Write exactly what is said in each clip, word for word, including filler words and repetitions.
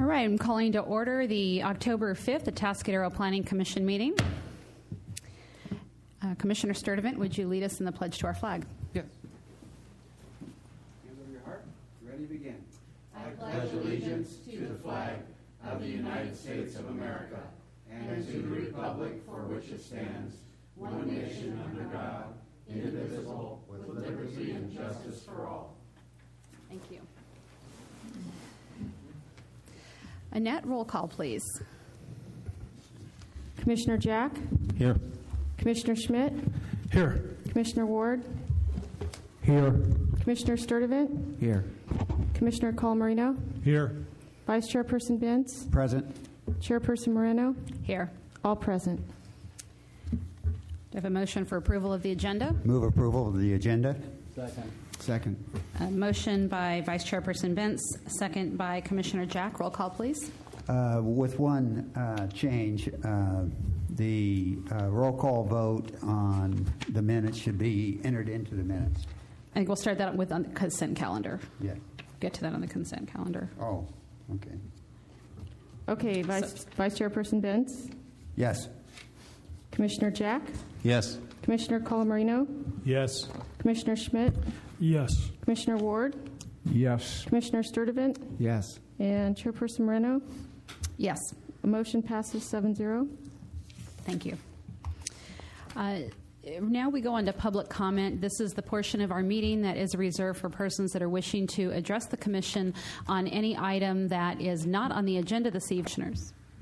All right, I'm calling to order the October fifth Atascadero Planning Commission meeting. Uh, Commissioner Sturdivant, would you lead us in the pledge to our flag? Yes. Hands over your heart. Ready to begin. I pledge allegiance to the flag of the United States of America and to the republic for which it stands, one nation under God, indivisible, with liberty and justice for all. Thank you. Annette, roll call, please. Commissioner Jack? Here. Commissioner Schmidt? Here. Commissioner Ward? Here. Commissioner Sturdivant? Here. Commissioner Colamarino? Here. Vice Chairperson Benz? Present. Chairperson Moreno? Here. All present. Do I have a motion for approval of the agenda? Move approval of the agenda. Second. Second. A motion by Vice Chairperson Bentz, second by Commissioner Jack. Roll call, please. Uh, with one uh, change, uh, the uh, roll call vote on the minutes should be entered into the minutes. I think we'll start that with on the consent calendar. Yeah. Get to that on the consent calendar. Oh, okay. Okay, Vice, Vice Chairperson Benz? Yes. Commissioner Jack? Yes. Commissioner Colamarino? Yes. Commissioner Schmidt? Yes. Commissioner Ward? Yes. Commissioner Sturdivant? Yes. And Chairperson Moreno? Yes. A motion passes seven zero. Thank you. Uh, now we go on to public comment. This is the portion of our meeting that is reserved for persons that are wishing to address the Commission on any item that is not on the agenda this evening.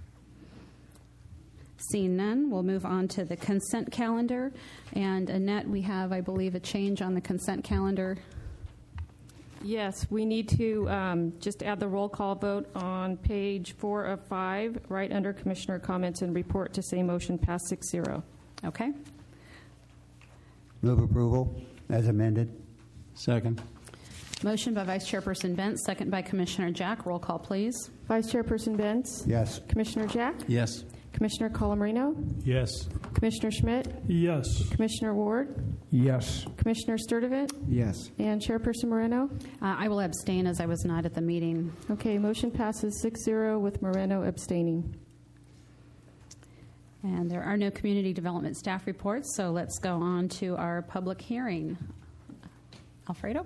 Seeing none, we'll move on to the consent calendar. And Annette, we have, I believe, a change on the consent calendar. Yes, we need to um, just add the roll call vote on page four of five, right under Commissioner comments and report, to say motion passed six zero. Okay. Move approval as amended. Second. Motion by Vice Chairperson Bentz, second by Commissioner Jack. Roll call, please. Vice Chairperson Benz? Yes. Commissioner Jack? Yes. Commissioner Colamarino? Yes. Commissioner Schmidt? Yes. Commissioner Ward? Yes. Commissioner Sturdivant? Yes. And Chairperson Moreno? Uh, I will abstain as I was not at the meeting. Okay, motion passes six zero with Moreno abstaining. And there are no community development staff reports, so let's go on to our public hearing. Alfredo?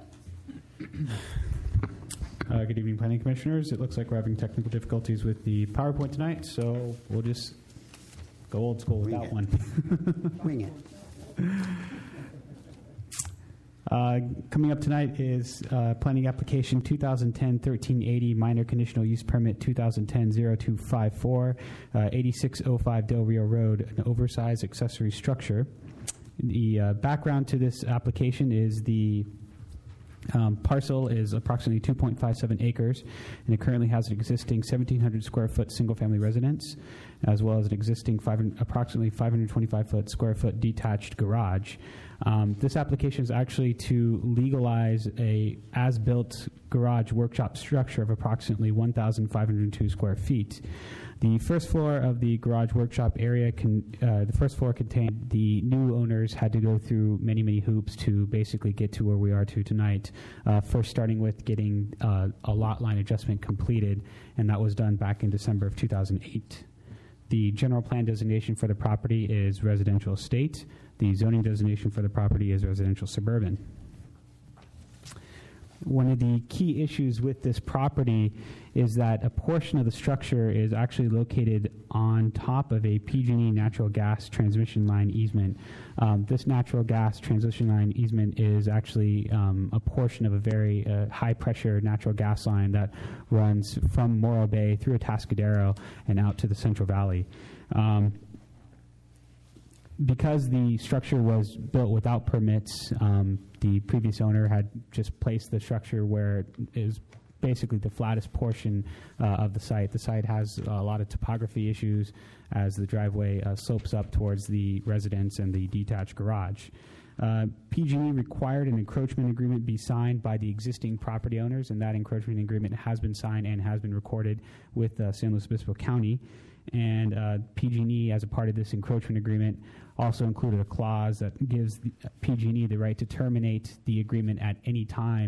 Uh, good evening, Planning Commissioners. It looks like we're having technical difficulties with the PowerPoint tonight, so we'll just go old school with Wing that it. one. Wing it. Uh, coming up tonight is uh, Planning Application twenty ten thirteen eighty, Minor Conditional Use Permit twenty ten oh two five four, uh, eighty-six oh five Del Rio Road, an oversized accessory structure. The uh, background to this application is the Um, parcel is approximately two point five seven acres, and it currently has an existing seventeen hundred square foot single-family residence, as well as an existing five, approximately five hundred twenty-five foot square foot detached garage. Um, this application is actually to legalize a as-built garage workshop structure of approximately one thousand five hundred two square feet. The first floor of the garage workshop area, can, uh, the first floor contained, the new owners had to go through many, many hoops to basically get to where we are to tonight. Uh, first starting with getting uh, a lot line adjustment completed, and that was done back in December of two thousand eight. The general plan designation for the property is residential estate. The zoning designation for the property is residential suburban. One of the key issues with this property is that a portion of the structure is actually located on top of a P G and E natural gas transmission line easement. Um, this natural gas transmission line easement is actually um, a portion of a very uh, high-pressure natural gas line that runs from Morro Bay through Atascadero and out to the Central Valley. Um, Because the structure was built without permits, um, the previous owner had just placed the structure where it is basically the flattest portion uh, of the site. The site has a lot of topography issues as the driveway uh, slopes up towards the residence and the detached garage. Uh, P G and E required an encroachment agreement be signed by the existing property owners, and that encroachment agreement has been signed and has been recorded with uh, San Luis Obispo County. And uh, P G and E, as a part of this encroachment agreement, also included a clause that gives the, uh, P G and E the right to terminate the agreement at any time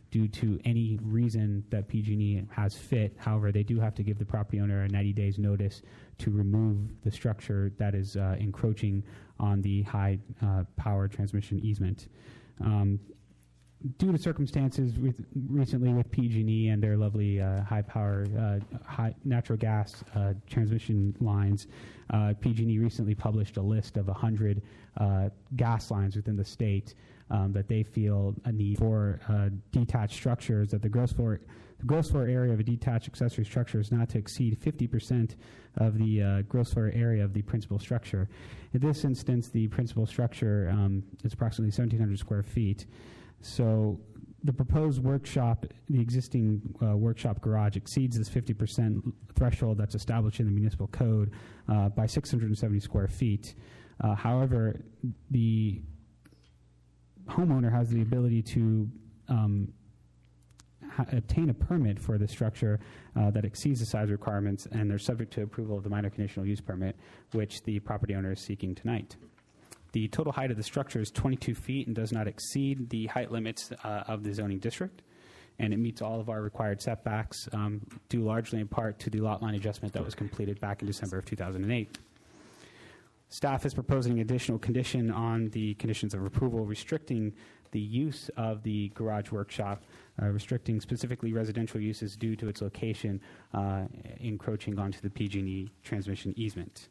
due to any reason that P G and E has fit. However, they do have to give the property owner a ninety days notice to remove the structure that is uh, encroaching on the high uh, power transmission easement. Um, Due to circumstances with recently with P G and E and their lovely uh, high power, uh, high natural gas uh, transmission lines, uh, P G and E recently published a list of one hundred uh, gas lines within the state um, that they feel a need for uh, detached structures, that the gross floor, the gross floor area of a detached accessory structure is not to exceed fifty percent of the uh, gross floor area of the principal structure. In this instance, the principal structure um, is approximately seventeen hundred square feet. So the proposed workshop, the existing uh, workshop garage exceeds this fifty percent threshold that's established in the municipal code uh, by six hundred seventy square feet. Uh, however, the homeowner has the ability to um, ha- obtain a permit for the structure uh, that exceeds the size requirements, and they're subject to approval of the minor conditional use permit, which the property owner is seeking tonight. The total height of the structure is twenty-two feet and does not exceed the height limits uh, of the zoning district, and it meets all of our required setbacks, um, due largely in part to the lot line adjustment that was completed back in December of two thousand eight. Staff is proposing an additional condition on the conditions of approval restricting the use of the garage workshop, uh, restricting specifically residential uses due to its location uh, encroaching onto the P G and E transmission easement.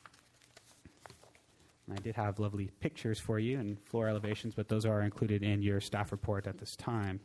I did have lovely pictures for you and floor elevations, but those are included in your staff report at this time.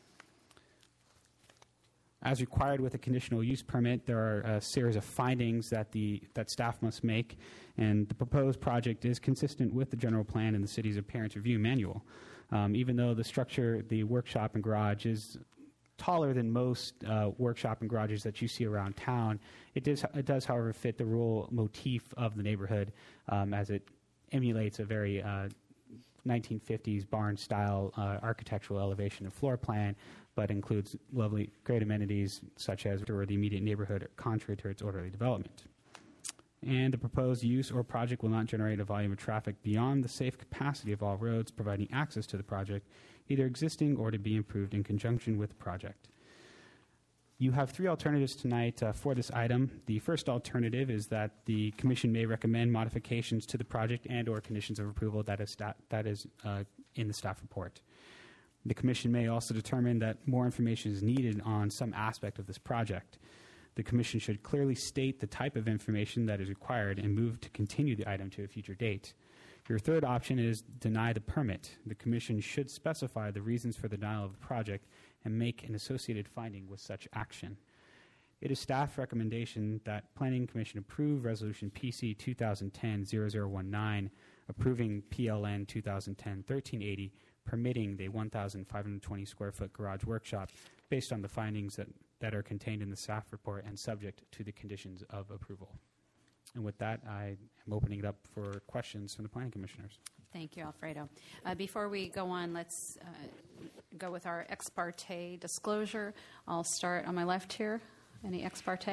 As required with a conditional use permit, there are a series of findings that the that staff must make, and the proposed project is consistent with the general plan and the city's appearance review manual. Um, even though the structure, the workshop and garage, is taller than most uh, workshop and garages that you see around town, it does, it does, however, fit the rural motif of the neighborhood um, as it emulates a very uh, nineteen fifties barn-style uh, architectural elevation and floor plan, but includes lovely, great amenities such as the immediate neighborhood contrary to its orderly development. And the proposed use or project will not generate a volume of traffic beyond the safe capacity of all roads, providing access to the project, either existing or to be improved in conjunction with the project. You have three alternatives tonight uh, for this item. The first alternative is that the Commission may recommend modifications to the project and or conditions of approval that is, sta- that is uh, in the staff report. The Commission may also determine that more information is needed on some aspect of this project. The Commission should clearly state the type of information that is required and move to continue the item to a future date. Your third option is deny the permit. The Commission should specify the reasons for the denial of the project and make an associated finding with such action. It is staff recommendation that Planning Commission approve Resolution P C twenty ten dash zero zero one nine, approving P L N twenty ten dash thirteen eighty, permitting the one thousand five hundred twenty square foot garage workshop based on the findings that, that are contained in the staff report and subject to the conditions of approval. And with that, I am opening it up for questions from the Planning Commissioners. Thank you, Alfredo. Uh, before we go on, let's uh, go with our ex parte disclosure. I'll start on my left here. Any ex parte?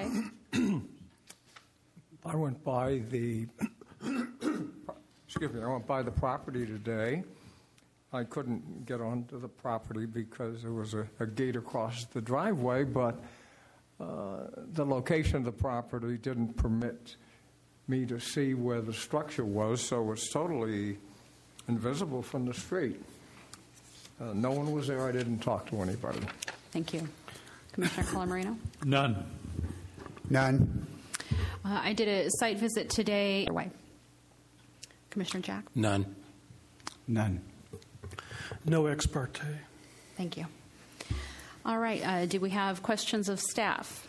I went by the excuse me. I went by the property today. I couldn't get onto the property because there was a, a gate across the driveway, but uh, the location of the property didn't permit me to see where the structure was, so it's totally invisible from the street. Uh, no one was there. I didn't talk to anybody. Thank you. Commissioner Colamarino? None. None. Uh, I did a site visit today. Way. Commissioner Jack? None. None. No ex parte. Thank you. All right. Uh, do we have questions of staff?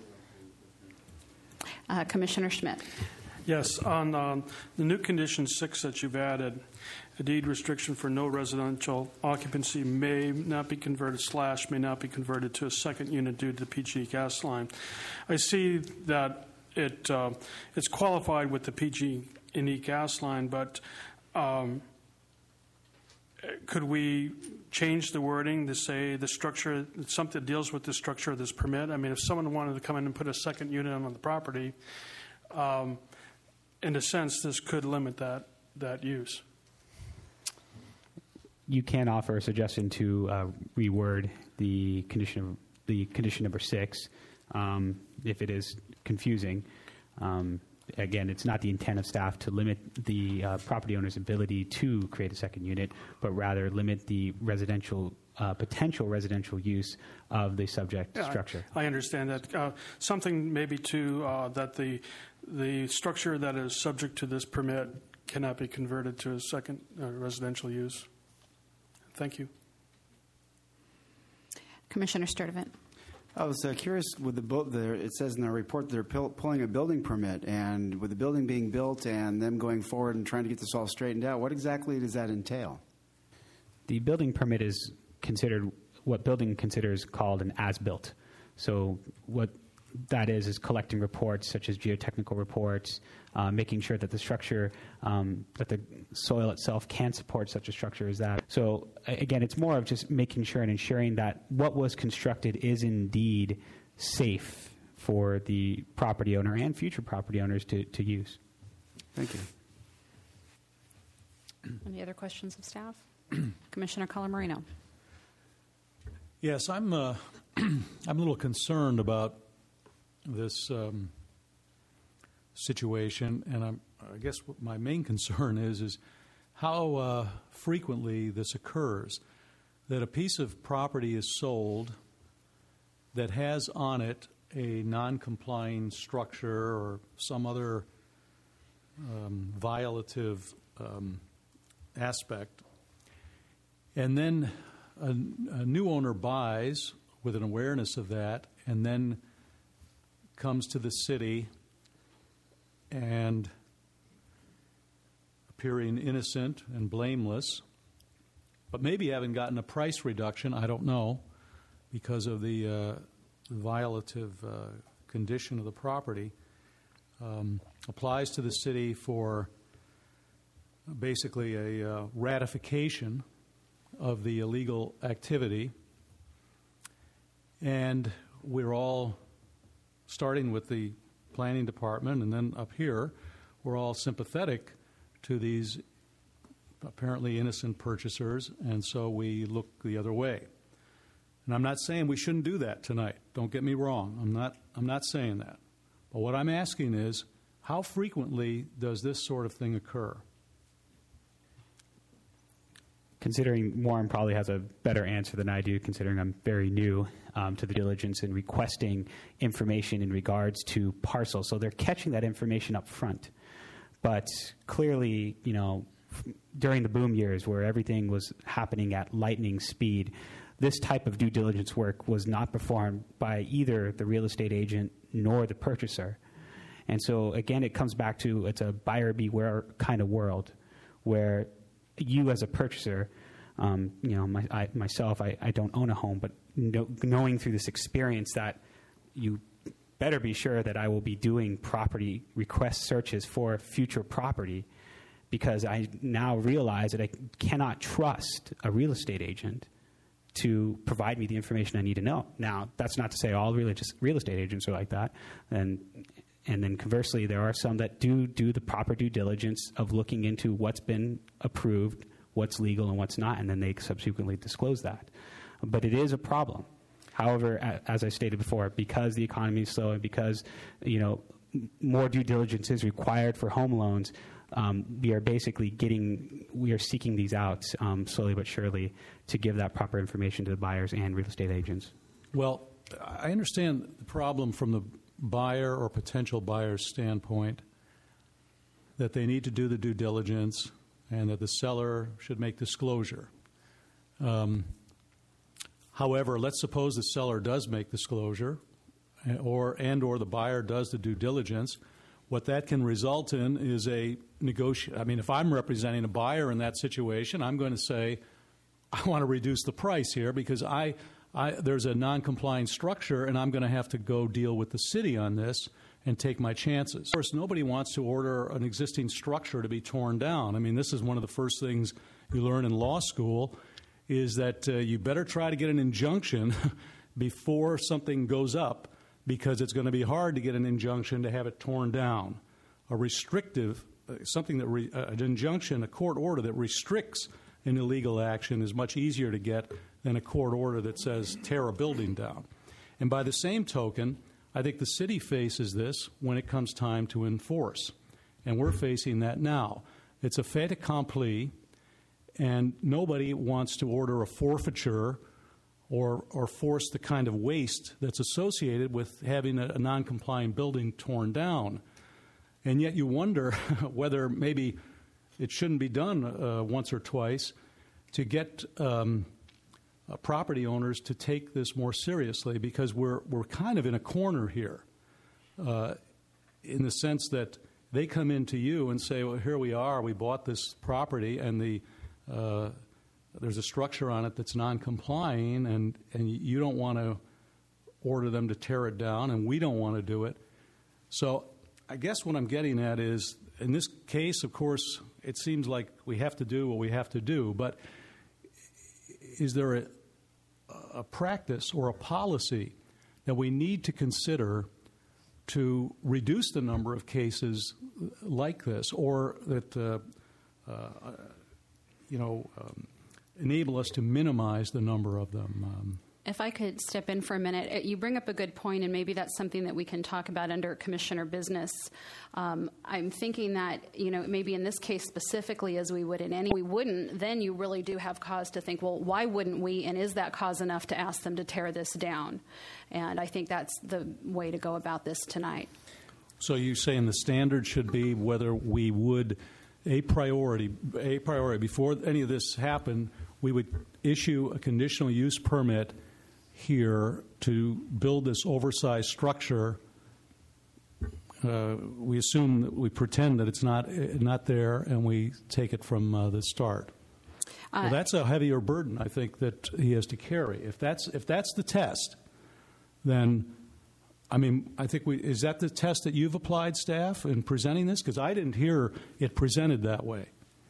Uh, Commissioner Schmidt. Yes, on um, the new condition six that you've added, a deed restriction for no residential occupancy may not be converted slash may not be converted to a second unit due to the P G and E gas line. I see that it uh, it's qualified with the P G and E gas line, but um, could we change the wording to say the structure, something that deals with the structure of this permit? I mean, if someone wanted to come in and put a second unit on the property, um, in a sense, this could limit that, that use. you can offer a suggestion to uh, reword the condition of the condition number six um, if it is confusing. Um, again, it's not the intent of staff to limit the uh, property owner's ability to create a second unit, but rather limit the residential uh, potential residential use of the subject Yeah, structure. I, I understand that. Uh, something maybe too uh, that the the structure that is subject to this permit cannot be converted to a second uh, residential use. Thank you. Commissioner Sturdivant. I was uh, curious with the boat there. It says in the report they're pull, pulling a building permit, and with the building being built and them going forward and trying to get this all straightened out, what exactly does that entail? The building permit is considered what building considers called an as-built. So what that is is collecting reports such as geotechnical reports, uh, making sure that the structure, um, that the soil itself can support such a structure as that. So a- again, it's more of just making sure and ensuring that what was constructed is indeed safe for the property owner and future property owners to, to use. Thank you. Any other questions of staff? Commissioner Colamarino. Yes, I'm. Uh, I'm a little concerned about this um, situation, and I'm, I guess what my main concern is is how uh, frequently this occurs. That a piece of property is sold that has on it a non-complying structure or some other um, violative um, aspect, and then a, a new owner buys with an awareness of that, and then comes to the city and appearing innocent and blameless, but maybe having gotten a price reduction, I don't know, because of the uh, violative uh, condition of the property, um, applies to the city for basically a uh, ratification of the illegal activity. And we're all, starting with the planning department and then up here, we're all sympathetic to these apparently innocent purchasers, and so we look the other way. And I'm not saying we shouldn't do that tonight. Don't get me wrong. I'm not, I'm not saying that. But what I'm asking is, how frequently does this sort of thing occur? Considering Warren probably has a better answer than I do, considering I'm very new um, to the diligence and requesting information in regards to parcels. So they're catching that information up front. But clearly, you know, f- during the boom years where everything was happening at lightning speed, this type of due diligence work was not performed by either the real estate agent nor the purchaser. And so, again, it comes back to it's a buyer beware kind of world where you as a purchaser, um, you know, my, I, myself, I, I don't own a home, but know, knowing through this experience that you better be sure that I will be doing property request searches for future property, because I now realize that I cannot trust a real estate agent to provide me the information I need to know. Now, that's not to say all religious real estate agents are like that, and And then conversely, there are some that do do the proper due diligence of looking into what's been approved, what's legal, and what's not, and then they subsequently disclose that. But it is a problem. However, a- as I stated before, because the economy is slow and because, you know, m- more due diligence is required for home loans, um, we are basically getting, we are seeking these out um, slowly but surely to give that proper information to the buyers and real estate agents. Well, I understand the problem from the buyer or potential buyer's standpoint, that they need to do the due diligence and that the seller should make disclosure. Um, however, let's suppose the seller does make disclosure or and or the buyer does the due diligence. What that can result in is a negotiation. I mean, if I'm representing a buyer in that situation, I'm going to say, I want to reduce the price here because I I, there's a non-compliant structure, and I'm going to have to go deal with the city on this and take my chances. Of course, nobody wants to order an existing structure to be torn down. I mean, this is one of the first things you learn in law school, is that uh, you better try to get an injunction before something goes up, because it's going to be hard to get an injunction to have it torn down. A restrictive, uh, something that, re, uh, an injunction, a court order that restricts an illegal action is much easier to get than a court order that says tear a building down. And by the same token, I think the city faces this when it comes time to enforce. And we're facing that now. It's a fait accompli, and nobody wants to order a forfeiture or, or force the kind of waste that's associated with having a, a non-compliant building torn down. And yet you wonder whether maybe it shouldn't be done uh, once or twice to get um, uh, property owners to take this more seriously, because we're, we're kind of in a corner here uh, in the sense that they come into you and say, well, here we are, we bought this property, and the uh, there's a structure on it that's non-complying, and, and you don't want to order them to tear it down, and we don't want to do it. So I guess what I'm getting at is, in this case, of course, it seems like we have to do what we have to do, but is there a, a practice or a policy that we need to consider to reduce the number of cases like this, or that, uh, uh, you know, um, enable us to minimize the number of them? Um, If I could step in for a minute, you bring up a good point, and maybe that's something that we can talk about under Commissioner Business. Um, I'm thinking that, you know, maybe in this case specifically, as we would in any, we wouldn't, then you really do have cause to think, well, why wouldn't we, and is that cause enough to ask them to tear this down? And I think that's the way to go about this tonight. So you saying the standard should be whether we would, a priority, a priority, before any of this happened, we would issue a conditional use permit here to build this oversized structure. Uh, we assume that we pretend that it's not not there, and we take it from uh, the start. Uh, well, that's a heavier burden, I think, that he has to carry. If that's if that's the test, then I mean, I think we is that the test that you've applied, staff, in presenting this? Because I didn't hear it presented that way.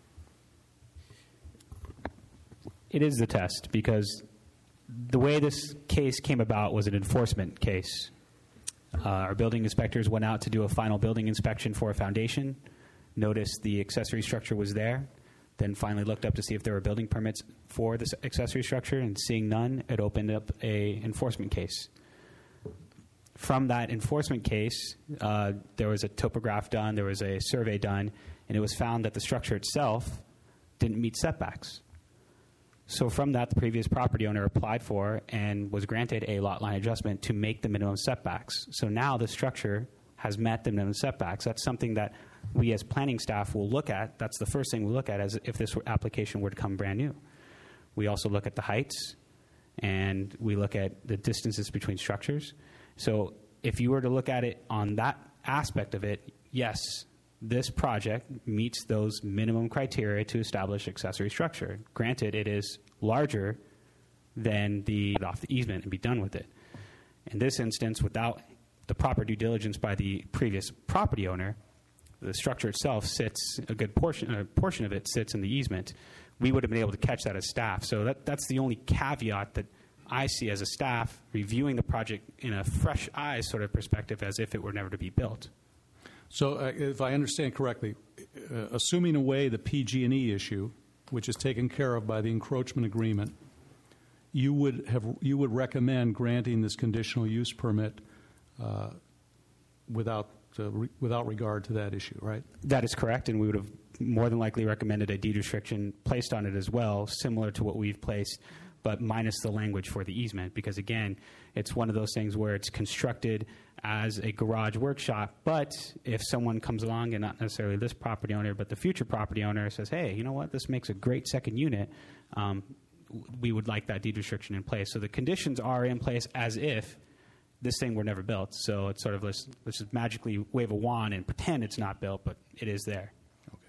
It is the test, because the way this case came about was an enforcement case. Uh, our building inspectors went out to do a final building inspection for a foundation, noticed the accessory structure was there, then finally looked up to see if there were building permits for this accessory structure, and seeing none, it opened up a enforcement case. From that enforcement case, uh, there was a topograph done, there was a survey done, and it was found that the structure itself didn't meet setbacks. So from that, the previous property owner applied for and was granted a lot line adjustment to make the minimum setbacks. So now the structure has met the minimum setbacks. That's something that we as planning staff will look at. That's the first thing we look at as if this application were to come brand new. We also look at the heights, and we look at the distances between structures. So if you were to look at it on that aspect of it, yes, this project meets those minimum criteria to establish accessory structure. Granted, it is larger than the off the easement and be done with it. In this instance, without the proper due diligence by the previous property owner, the structure itself sits, a good portion, a portion of it sits in the easement. We would have been able to catch that as staff. So that, that's the only caveat that I see as a staff reviewing the project in a fresh eyes sort of perspective, as if it were never to be built. So uh, if I understand correctly, uh, assuming away the P G and E issue, which is taken care of by the encroachment agreement, you would have you would recommend granting this conditional use permit uh, without uh, re- without regard to that issue, right? That is correct, and we would have more than likely recommended a deed restriction placed on it as well, similar to what we've placed, but minus the language for the easement, because again, it's one of those things where it's constructed as a garage workshop, but if someone comes along, and not necessarily this property owner, but the future property owner says, hey, you know what, this makes a great second unit, um, we would like that deed restriction in place. So the conditions are in place as if this thing were never built. So it's sort of, let's, let's just magically wave a wand and pretend it's not built, but it is there. Okay.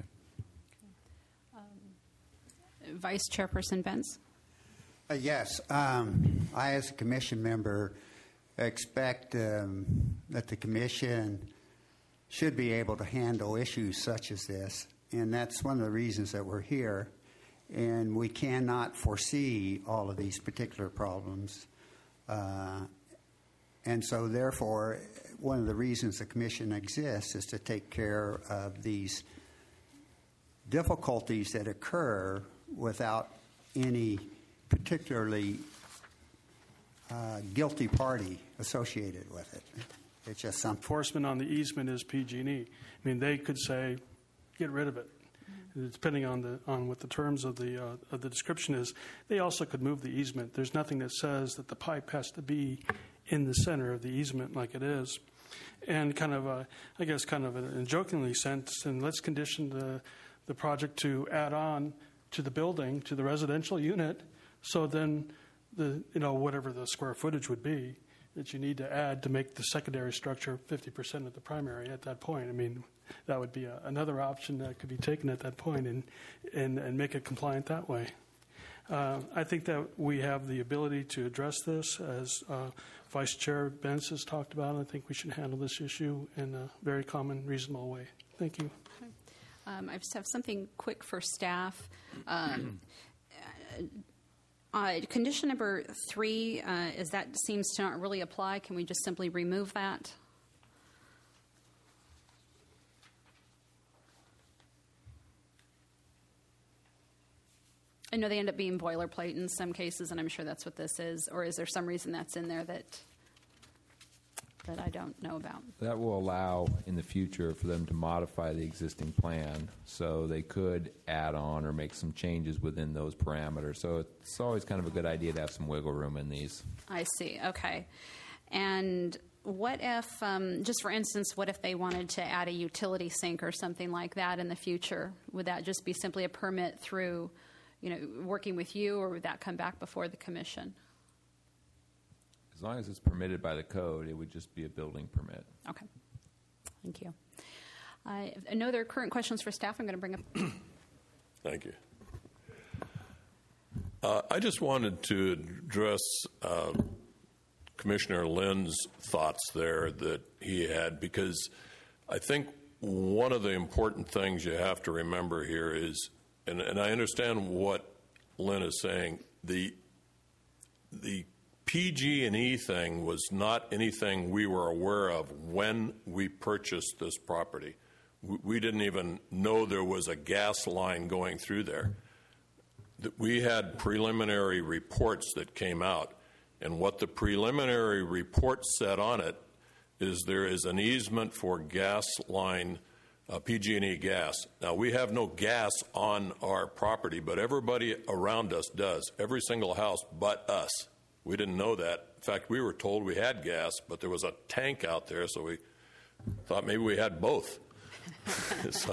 Um, Vice Chairperson Benz? Uh, yes. Um, I, as a commission member, expect um, that the commission should be able to handle issues such as this, and that's one of the reasons that we're here. And we cannot foresee all of these particular problems. Uh, and so, therefore, one of the reasons the commission exists is to take care of these difficulties that occur without any particularly uh, guilty party associated with it. It's just something. Enforcement on the easement is P G and E. I mean, they could say, get rid of it, depending on the on what the terms of the uh, of the description is. They also could move the easement. There's nothing that says that the pipe has to be in the center of the easement like it is. And kind of, a, I guess, kind of in a jokingly sense, and let's condition the the project to add on to the building, to the residential unit, so then the you know whatever the square footage would be that you need to add to make the secondary structure fifty percent of the primary at that point. I mean, that would be a, another option that could be taken at that point and, and, and make it compliant that way. Uh, I think that we have the ability to address this, as uh, Vice Chair Benz has talked about. I think we should handle this issue in a very common, reasonable way. Thank you. Okay. Um, I just have something quick for staff. Um, Uh, condition number three, uh, is that seems to not really apply. Can we just simply remove that? I know they end up being boilerplate in some cases, and I'm sure that's what this is. Or is there some reason that's in there that that I don't know about? That will allow in the future for them to modify the existing plan, so they could add on or make some changes within those parameters. So it's always kind of a good idea to have some wiggle room in these. I see. Okay. And what if, um, just for instance, what if they wanted to add a utility sink or something like that in the future? Would that just be simply a permit through, you know, working with you, or would that come back before the commission? As long as it's permitted by the code, it would just be a building permit. Okay. Thank you. Uh, I know there are current questions for staff. I'm going to bring up. Thank you. Uh, I just wanted to address uh, Commissioner Lynn's thoughts there that he had, because I think one of the important things you have to remember here is, and, and I understand what Lynn is saying, the the P G and E thing was not anything we were aware of when we purchased this property. We didn't even know there was a gas line going through there. We had preliminary reports that came out, and what the preliminary report said on it is there is an easement for gas line, uh, P G and E gas. Now, we have no gas on our property, but everybody around us does, every single house but us. We didn't know that. In fact, we were told we had gas, but there was a tank out there, so we thought maybe we had both. so,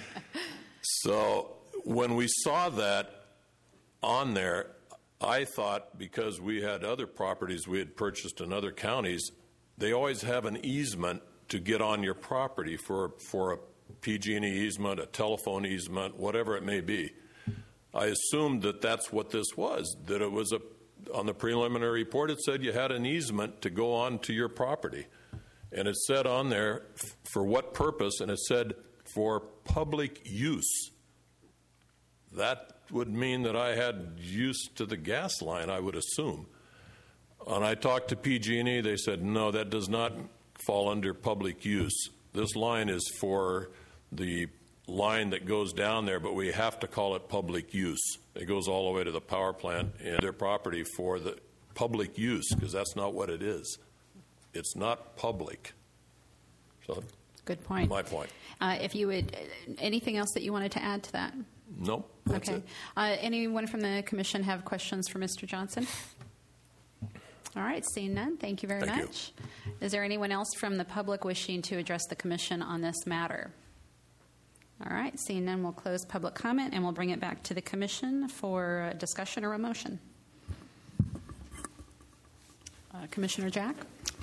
so when we saw that on there, I thought because we had other properties we had purchased in other counties, they always have an easement to get on your property for, for a P G and E easement, a telephone easement, whatever it may be. I assumed that that's what this was, that it was a on the preliminary report, it said you had an easement to go on to your property. And it said on there for what purpose, and it said for public use. That would mean that I had use to the gas line, I would assume. When I talked to P G and E, they said, no, that does not fall under public use. This line is for the line that goes down there, but we have to call it public use. It goes all the way to the power plant and their property for the public use, because that's not what it is. It's not public. So, good point. My point. Uh, if you would, anything else that you wanted to add to that? No, that's okay. it. Uh, anyone from the commission have questions for Mister Johnson? All right, seeing none, thank you very Thank much. You. Is there anyone else from the public wishing to address the commission on this matter? All right, seeing none, we'll close public comment and we'll bring it back to the commission for a discussion or a motion. Uh, Commissioner Jack?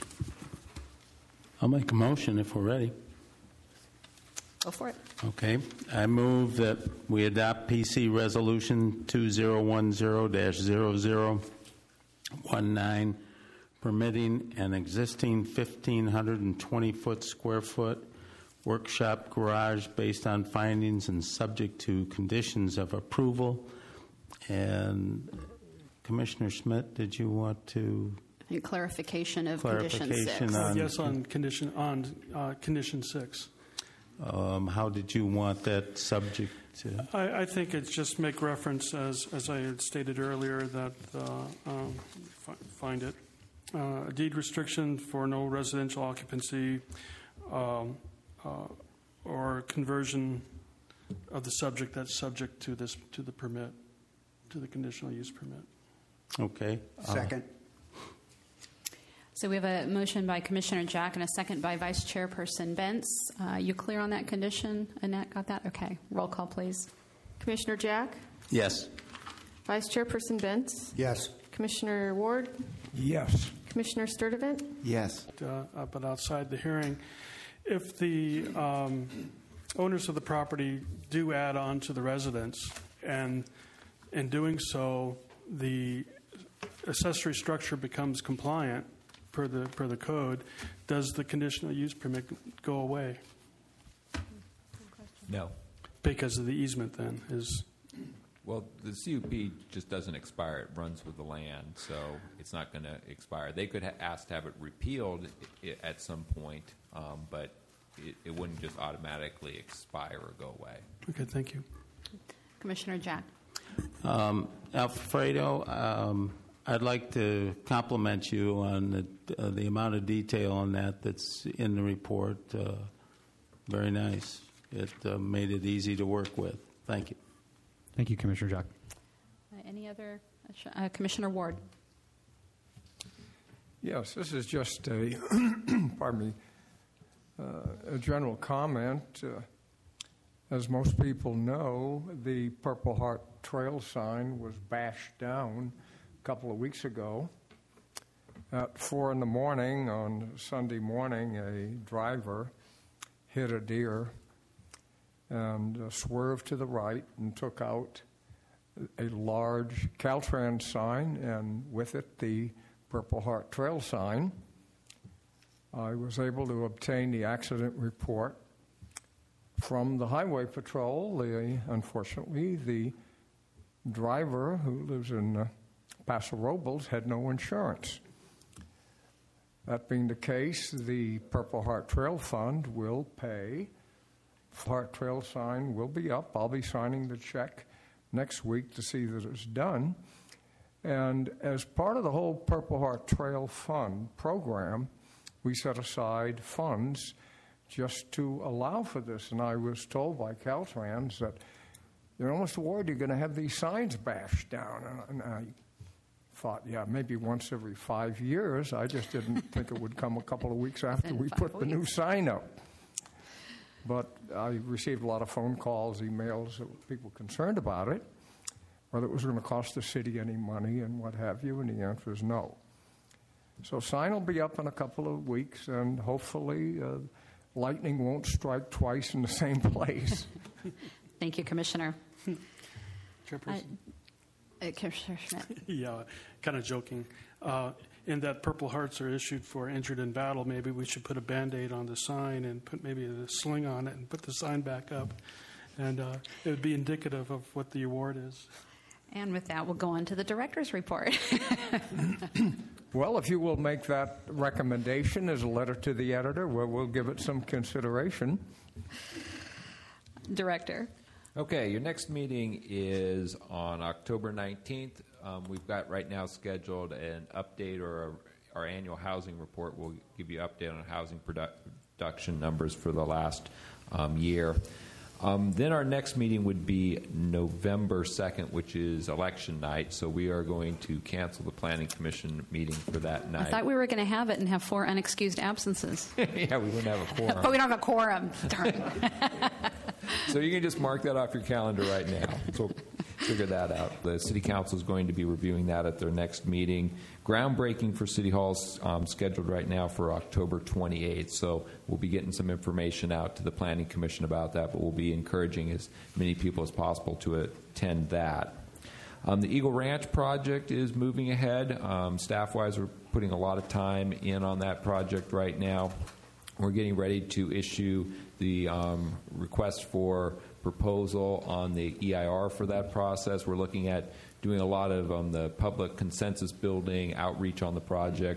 I'll make a motion if we're ready. Go for it. Okay. I move that we adopt P C Resolution two thousand ten dash zero zero one nine, permitting an existing fifteen twenty foot square foot workshop garage based on findings and subject to conditions of approval. And Commissioner Schmidt, did you want to? And clarification of clarification condition six. on Yes, on condition on uh, condition six. Um, how did you want that subject to? I, I think it's just make reference, as, as I had stated earlier, that, uh, um, fi- find it, uh, a deed restriction for no residential occupancy um, uh, or conversion of the subject that's subject to this, to the permit, to the conditional use permit. Okay. Uh, Second. So we have a motion by Commissioner Jack and a second by Vice Chairperson Bentz. Uh, you clear on that condition? Annette, got that? Okay. Roll call, please. Commissioner Jack? Yes. Vice Chairperson Bentz? Yes. Commissioner Ward? Yes. Commissioner Sturdivant? Yes. Uh, but outside the hearing, if the um, owners of the property do add on to the residence, and in doing so, the accessory structure becomes compliant per the per the code, does the conditional use permit go away? No. Because of the easement, then, is... Well, the C U P just doesn't expire. It runs with the land, so it's not going to expire. They could ha- ask to have it repealed I- at some point, um, but it, it wouldn't just automatically expire or go away. Okay, thank you. Commissioner Jack. Um, Alfredo, um, I'd like to compliment you on the, uh, the amount of detail on that that's in the report. Uh, very nice. It uh, made it easy to work with. Thank you. Thank you, Commissioner Jack. Uh, any other? Uh, Commissioner Ward. Yes, this is just a, pardon me, uh, a general comment. Uh, as most people know, the Purple Heart Trail sign was bashed down a couple of weeks ago. At four in the morning on Sunday morning, a driver hit a deer and uh, swerved to the right and took out a large Caltrans sign, and with it the Purple Heart Trail sign. I was able to obtain the accident report from the Highway Patrol. The, unfortunately, the driver, who lives in uh, Paso Robles, had no insurance. That being the case, the Purple Heart Trail Fund will pay. Heart Trail sign will be up. I'll be signing the check next week to see that it's done. And as part of the whole Purple Heart Trail Fund program, we set aside funds just to allow for this. And I was told by Caltrans that they're almost worried you're going to have these signs bashed down. And, and I thought, yeah, maybe once every five years. I just didn't think it would come a couple of weeks after we put the new sign up. But I received a lot of phone calls, emails, people concerned about it, whether it was going to cost the city any money and what have you, and the answer is no. So sign will be up in a couple of weeks, and hopefully uh, lightning won't strike twice in the same place. Thank you, Commissioner. Chairperson? Uh, uh, Commissioner Schmidt. Yeah, kind of joking. Uh, in that Purple Hearts are issued for injured in battle, maybe we should put a Band-Aid on the sign and put maybe a sling on it and put the sign back up. And uh, it would be indicative of what the award is. And with that, we'll go on to the director's report. Well, if you will make that recommendation as a letter to the editor, well, we'll give it some consideration. Director. Okay, your next meeting is on October nineteenth. Um, we've got right now scheduled an update or a, our annual housing report. We'll give you an update on housing produ- production numbers for the last um, year. Um, then our next meeting would be November second, which is election night. So we are going to cancel the Planning Commission meeting for that night. I thought we were going to have it and have four unexcused absences. Yeah, we wouldn't have a quorum. But we don't have a quorum. Darn. So you can just mark that off your calendar right now. So figure that out. The City Council is going to be reviewing that at their next meeting. Groundbreaking for City Hall is um, scheduled right now for October twenty-eighth. So we'll be getting some information out to the Planning Commission about that, but we'll be encouraging as many people as possible to attend that. Um, the Eagle Ranch project is moving ahead. Um, staff-wise, we're putting a lot of time in on that project right now. We're getting ready to issue the um, request for proposal on the E I R for that process. We're looking at doing a lot of um, the public consensus building, outreach on the project,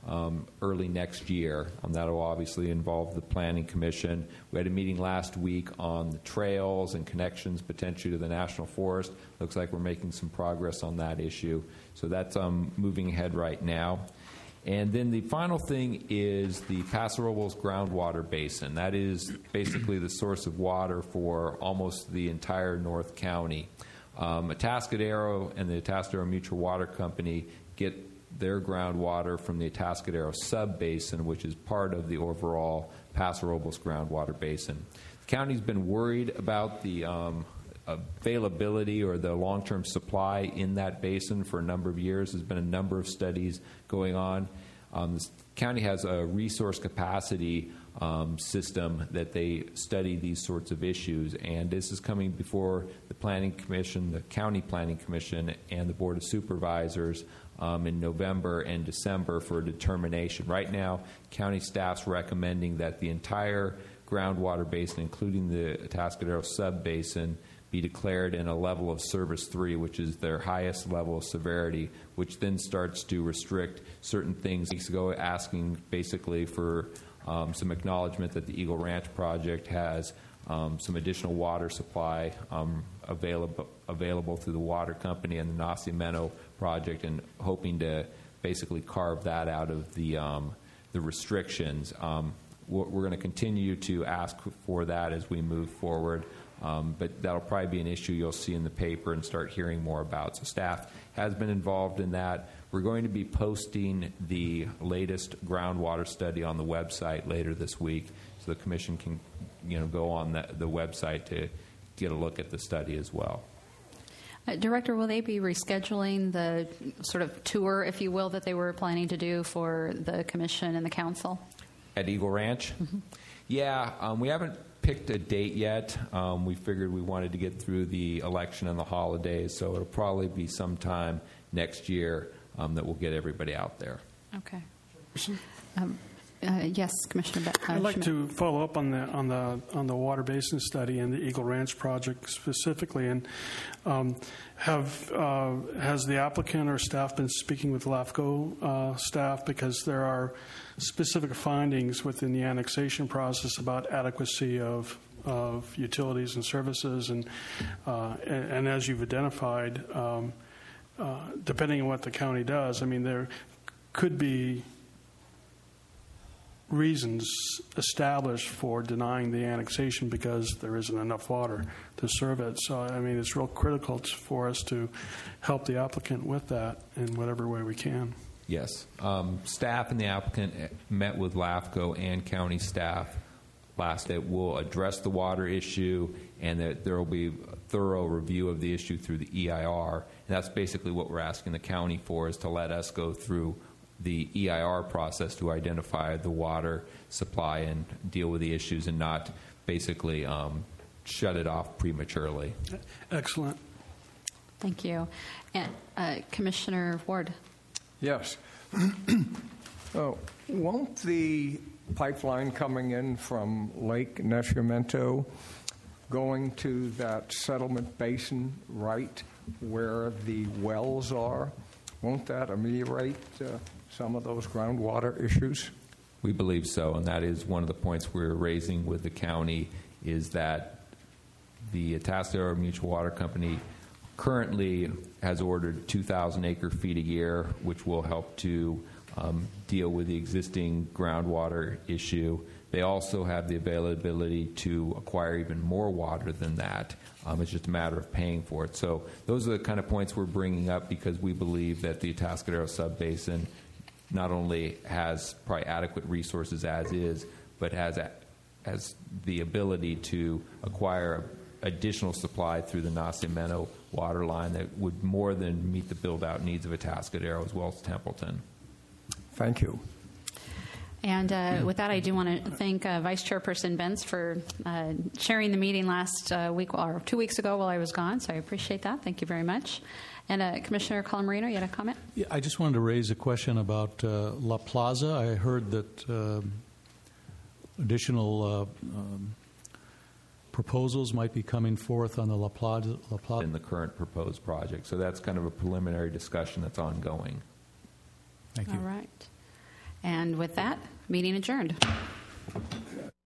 um, early next year. Um, that'll obviously involve the Planning Commission. We had a meeting last week on the trails and connections potentially to the National Forest. Looks like we're making some progress on that issue. So that's um, moving ahead right now. And then the final thing is the Paso Robles groundwater basin. That is basically the source of water for almost the entire North County. Um, Atascadero and the Atascadero Mutual Water Company get their groundwater from the Atascadero sub-basin, which is part of the overall Paso Robles groundwater basin. The county's been worried about the um, availability or the long-term supply in that basin for a number of years. There's been a number of studies going on. Um, the county has a resource capacity um, system that they study these sorts of issues, and this is coming before the Planning Commission, the County Planning Commission, and the Board of Supervisors um, in November and December for a determination. Right now, county staff's recommending that the entire groundwater basin, including the Atascadero sub-basin, be declared in a level of service three, which is their highest level of severity, which then starts to restrict certain things. Weeks ago, asking basically for um, some acknowledgement that the Eagle Ranch project has um, some additional water supply um, available available through the water company and the Nacimiento project, and hoping to basically carve that out of the um, the restrictions. Um, we're we're going to continue to ask for that as we move forward. Um, but that'll probably be an issue you'll see in the paper and start hearing more about. So staff has been involved in that. We're going to be posting the latest groundwater study on the website later this week, so the commission can, you know, go on the, the website to get a look at the study as well. Uh, Director, will they be rescheduling the sort of tour, if you will, that they were planning to do for the commission and the council? At Eagle Ranch? Mm-hmm. Yeah, um, we haven't picked a date yet. Um, we figured we wanted to get through the election and the holidays, so it'll probably be sometime next year um, that we'll get everybody out there. Okay. Um, uh, yes, Commissioner. Be- uh, I'd like Schmidt. to follow up on the on the on the water basin study and the Eagle Ranch project specifically, and um, have uh, has the applicant or staff been speaking with LAFCO uh, staff, because there are specific findings within the annexation process about adequacy of of utilities and services, and uh, and, and as you've identified, um, uh, depending on what the county does, I mean, there could be reasons established for denying the annexation because there isn't enough water to serve it. So, I mean, it's real critical for us to help the applicant with that in whatever way we can. Yes. Um, staff and the applicant met with LAFCO and county staff last. That will address the water issue, and that there will be a thorough review of the issue through the E I R. And that's basically what we're asking the county for, is to let us go through the E I R process to identify the water supply and deal with the issues, and not basically um, shut it off prematurely. Excellent. Thank you. And uh, Commissioner Ward. Yes. Oh, won't the pipeline coming in from Lake Nacimiento going to that settlement basin right where the wells are, won't that ameliorate uh, some of those groundwater issues? We believe so, and that is one of the points we're raising with the county, is that the Atascadero Mutual Water Company currently has ordered two thousand acre feet a year, which will help to um, deal with the existing groundwater issue. They also have the availability to acquire even more water than that. Um, it's just a matter of paying for it. So those are the kind of points we're bringing up, because we believe that the Atascadero subbasin not only has probably adequate resources as is, but has a, has the ability to acquire additional supply through the Nacimiento water line that would more than meet the build-out needs of Atascadero as well as Templeton. Thank you. And uh, with that, I do want to thank uh, Vice Chairperson Benz for uh, chairing the meeting last uh, week, or two weeks ago while I was gone, so I appreciate that. Thank you very much. And uh, Commissioner Colamarino, you had a comment? Yeah, I just wanted to raise a question about uh, La Plaza. I heard that uh, additional uh, um, proposals might be coming forth on the La Plaza, La Plaza in the current proposed project. So that's kind of a preliminary discussion that's ongoing. Thank you. All right. And with that, meeting adjourned.